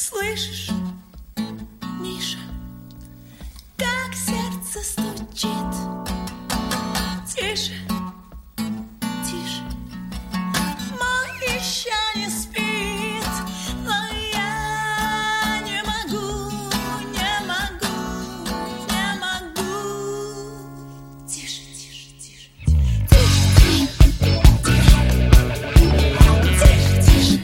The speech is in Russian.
Слышишь, Миша, как сердце стучит? Тише, тише, мой еще не спит, но я не могу, не могу, не могу. Тише, тише, тише, тише, тише, тише,